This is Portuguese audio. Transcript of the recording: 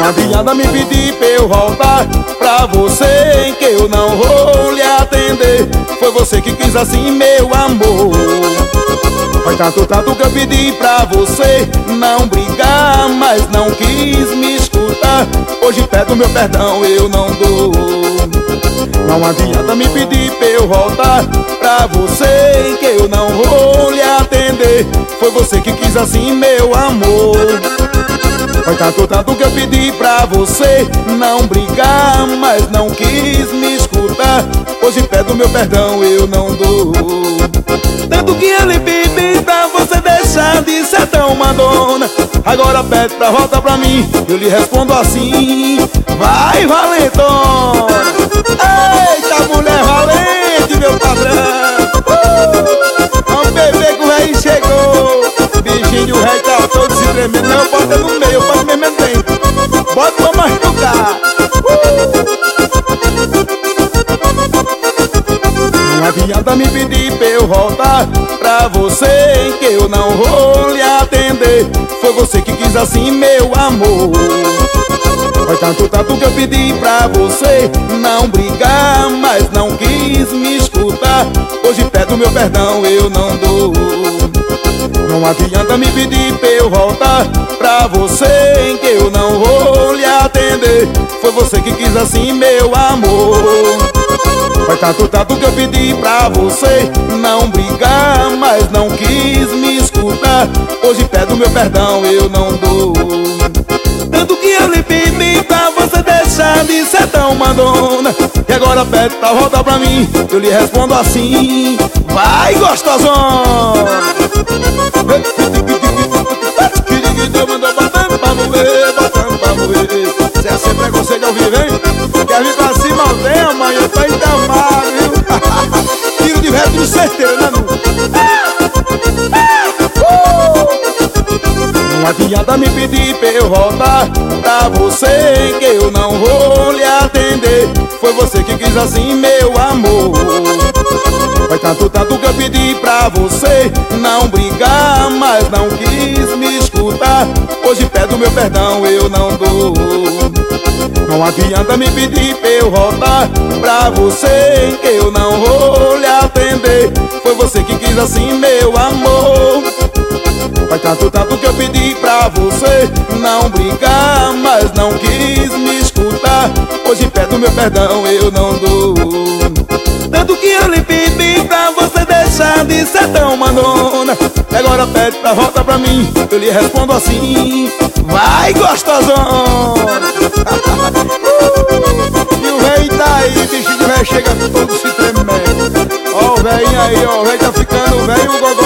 adianta me pedir pra eu voltar pra você, que eu não vou lhe atender. Foi você que quis assim, meu amor. Foi tanto que eu pedi pra você não brigar, mas não quis me escutar. Hoje pede o meu perdão, eu não dou. Não adianta me pedir pra eu voltar pra você, que eu não vou lhe atender. Foi você que quis assim, meu amor. Foi tanto que eu pedi pra você não brigar, mas não quis me escutar. Hoje pede o meu perdão, eu não dou. Tanto que eu lhe pedi pra você deixar de ser tão mandona. Agora pede pra voltar pra mim, eu lhe respondo assim: vai, valentona. Eita, mulher valente, meu padrão. Vamos beber que o rei chegou. Bichinho, o rei tá todo se tremendo. Não, bota no meio, eu boto mesmo dentro. Bota pra machucar. Não adianta me pedir pra eu voltar pra você, que eu não vou lhe atender. Foi você que quis assim, meu amor. Foi tanto que eu pedi pra você não brigar, mas não quis me escutar. Hoje pede o meu perdão, eu não dou. Não adianta me pedir pra eu voltar pra você, que eu não vou lhe atender. Foi você que quis assim, meu amor. Foi tanto que eu pedi pra você não brigar, mas não quis me escutar. Hoje pede o meu perdão, eu não dou. Tanto que eu lhe pedi pra você deixar de ser tão mandona. E agora pede pra voltar pra mim, eu lhe respondo assim: vai, gostosona. Botando pra mover, botando pra mover. Se é sem preconceito ao vivo, hein? Quer vir pra cima, aldeia, mãe, eu tô encamado, viu? Tiro de reto de certeiro, né, nu? Não adianta me pedir pra eu voltar pra você, que eu não vou lhe atender. Foi você que quis assim, meu amor. Foi tanto que eu pedi pra você não brigar, mas não quis me escutar. Hoje pede o meu perdão, eu não dou. Não adianta me pedir pra eu voltar pra você, que eu não vou lhe atender. Foi você que quis assim, meu amor. Foi tanto que eu pedi pra você não brigar, mas não quis me escutar. Hoje pede o meu perdão, eu não dou. Tanto que eu lhe pedi pra você deixar de ser tão mandona. Agora pede pra voltar pra mim, eu lhe respondo assim: vai, gostosona. E o véi tá aí, bichinho, o véi chega todo se tremendo. Ó o véi aí, ó, o véi tá ficando velho, o